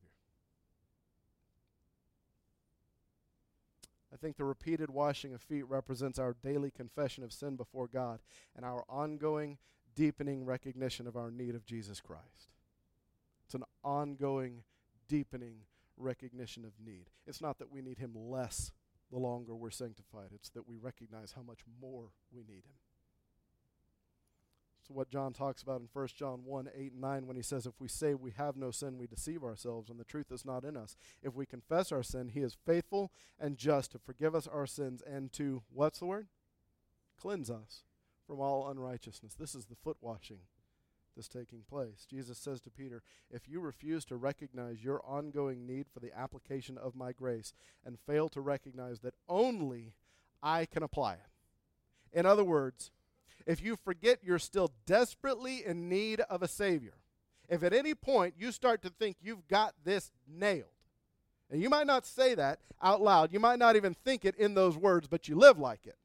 Speaker 1: I think the repeated washing of feet represents our daily confession of sin before God and our ongoing, deepening recognition of our need of Jesus Christ. It's an ongoing, deepening recognition of need. It's not that we need Him less the longer we're sanctified. It's that we recognize how much more we need Him. So what John talks about in 1 John 1, 8 and 9 when he says, if we say we have no sin, we deceive ourselves, and the truth is not in us. If we confess our sin, He is faithful and just to forgive us our sins and to, what's the word? Cleanse us from all unrighteousness. This is the foot washing that's taking place. Jesus says to Peter, if you refuse to recognize your ongoing need for the application of my grace and fail to recognize that only I can apply it. In other words, if you forget you're still desperately in need of a Savior, if at any point you start to think you've got this nailed, and you might not say that out loud, you might not even think it in those words, but you live like it.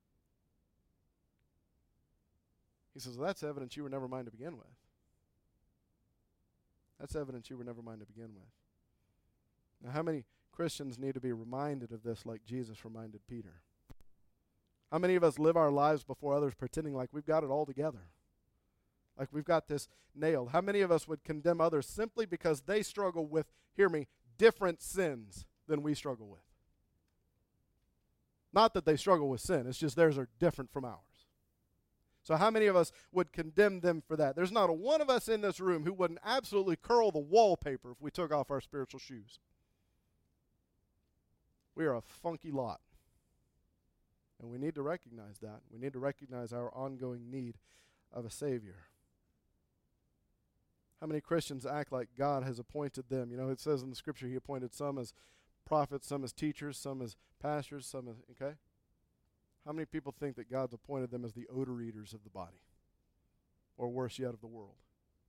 Speaker 1: He says, well, that's evidence you were never mine to begin with. That's evidence you were never mine to begin with. Now, how many Christians need to be reminded of this like Jesus reminded Peter? How many of us live our lives before others pretending like we've got it all together? Like we've got this nailed. How many of us would condemn others simply because they struggle with, hear me, different sins than we struggle with? Not that they struggle with sin, it's just theirs are different from ours. So how many of us would condemn them for that? There's not a one of us in this room who wouldn't absolutely curl the wallpaper if we took off our spiritual shoes. We are a funky lot. And we need to recognize that. We need to recognize our ongoing need of a Savior. How many Christians act like God has appointed them? You know, it says in the Scripture He appointed some as prophets, some as teachers, some as pastors, some as, okay? How many people think that God's appointed them as the odor eaters of the body? Or worse yet, of the world?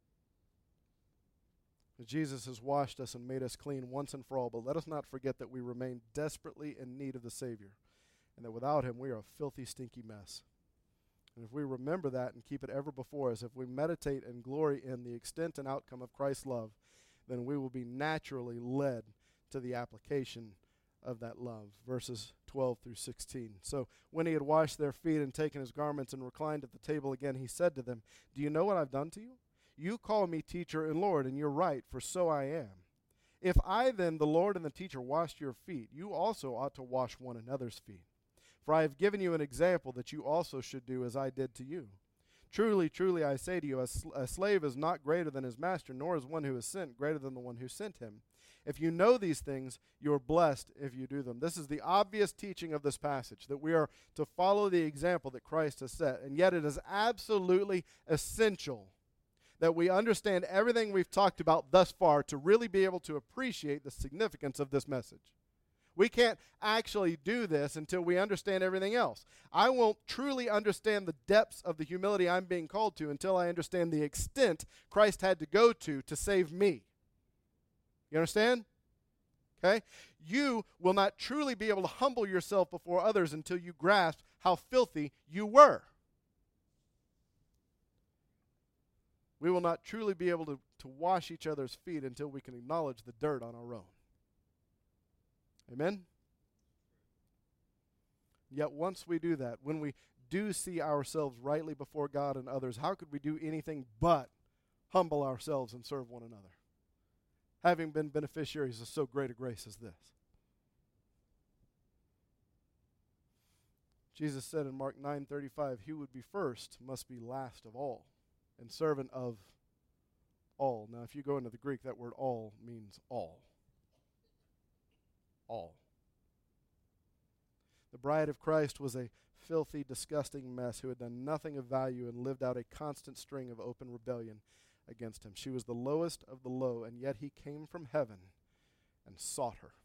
Speaker 1: Jesus has washed us and made us clean once and for all, but let us not forget that we remain desperately in need of the Savior, and that without him we are a filthy, stinky mess. And if we remember that and keep it ever before us, if we meditate and glory in the extent and outcome of Christ's love, then we will be naturally led to the application of that love. Verses 12 through 16. So when he had washed their feet and taken his garments and reclined at the table again, he said to them, "Do you know what I've done to you? You call me teacher and Lord, and you're right, for so I am. If I then, the Lord and the teacher, washed your feet, you also ought to wash one another's feet. For I have given you an example that you also should do as I did to you. Truly, truly, I say to you, a slave is not greater than his master, nor is one who is sent greater than the one who sent him. If you know these things, you are blessed if you do them." This is the obvious teaching of this passage, that we are to follow the example that Christ has set. And yet it is absolutely essential that we understand everything we've talked about thus far to really be able to appreciate the significance of this message. We can't actually do this until we understand everything else. I won't truly understand the depths of the humility I'm being called to until I understand the extent Christ had to go to save me. You understand? Okay? You will not truly be able to humble yourself before others until you grasp how filthy you were. We will not truly be able to wash each other's feet until we can acknowledge the dirt on our own. Amen? Yet once we do that, when we do see ourselves rightly before God and others, how could we do anything but humble ourselves and serve one another, having been beneficiaries of so great a grace as this? Jesus said in Mark 9:35, "He who would be first must be last of all, and servant of all." Now, if you go into the Greek, that word all means all. All. The bride of Christ was a filthy, disgusting mess who had done nothing of value and lived out a constant string of open rebellion against him. She was the lowest of the low, and yet he came from heaven and sought her.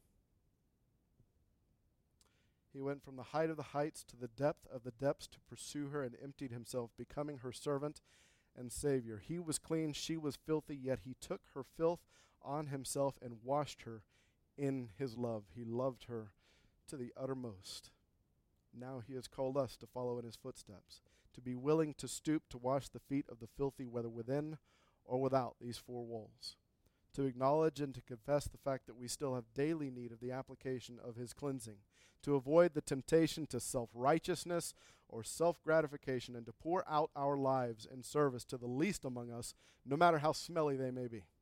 Speaker 1: He went from the height of the heights to the depth of the depths to pursue her and emptied himself, becoming her servant and Savior. He was clean, she was filthy, yet he took her filth on himself and washed her in his love. He loved her to the uttermost. Now he has called us to follow in his footsteps, to be willing to stoop to wash the feet of the filthy, whether within or without these four walls, to acknowledge and to confess the fact that we still have daily need of the application of his cleansing, to avoid the temptation to self-righteousness or self-gratification, and to pour out our lives in service to the least among us, no matter how smelly they may be.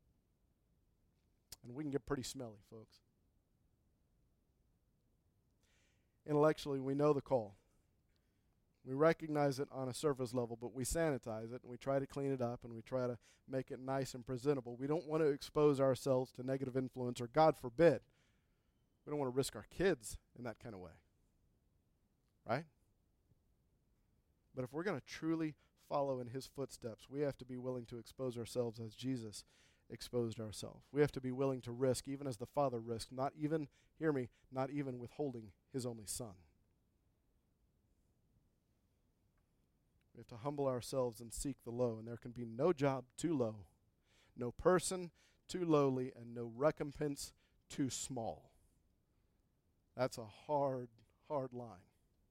Speaker 1: And we can get pretty smelly, folks. Intellectually, we know the call. We recognize it on a surface level, but we sanitize it, and we try to clean it up, and we try to make it nice and presentable. We don't want to expose ourselves to negative influence, or God forbid, we don't want to risk our kids in that kind of way. Right? But if we're going to truly follow in his footsteps, we have to be willing to expose ourselves as Jesus exposed ourselves. We have to be willing to risk, even as the Father risked, not even, hear me, not even withholding his only Son. We have to humble ourselves and seek the low, and there can be no job too low, no person too lowly, and no recompense too small. That's a hard, hard line.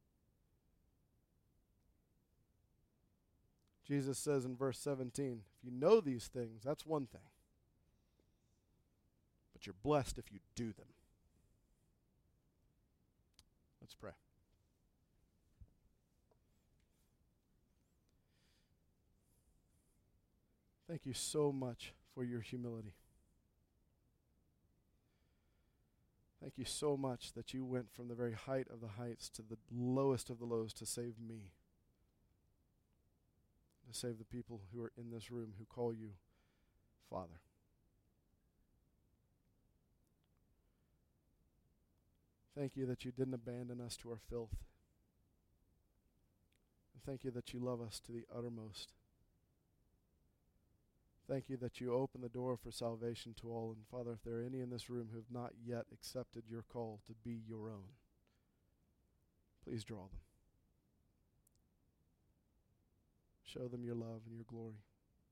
Speaker 1: Jesus says in verse 17, if you know these things, that's one thing. But you're blessed if you do them. Let's pray. Thank you so much for your humility. Thank you so much that you went from the very height of the heights to the lowest of the lows to save me, to save the people who are in this room who call you Father. Thank you that you didn't abandon us to our filth. And thank you that you love us to the uttermost. Thank you that you open the door for salvation to all. And Father, if there are any in this room who have not yet accepted your call to be your own, please draw them. Show them your love and your glory.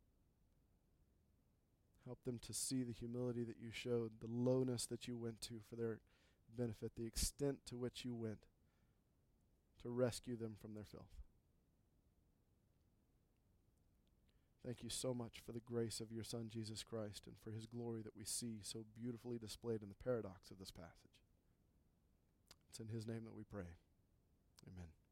Speaker 1: Help them to see the humility that you showed, the lowness that you went to for their benefit, the extent to which you went to rescue them from their filth. Thank you so much for the grace of your Son, Jesus Christ, and for his glory that we see so beautifully displayed in the paradox of this passage. It's in his name that we pray. Amen.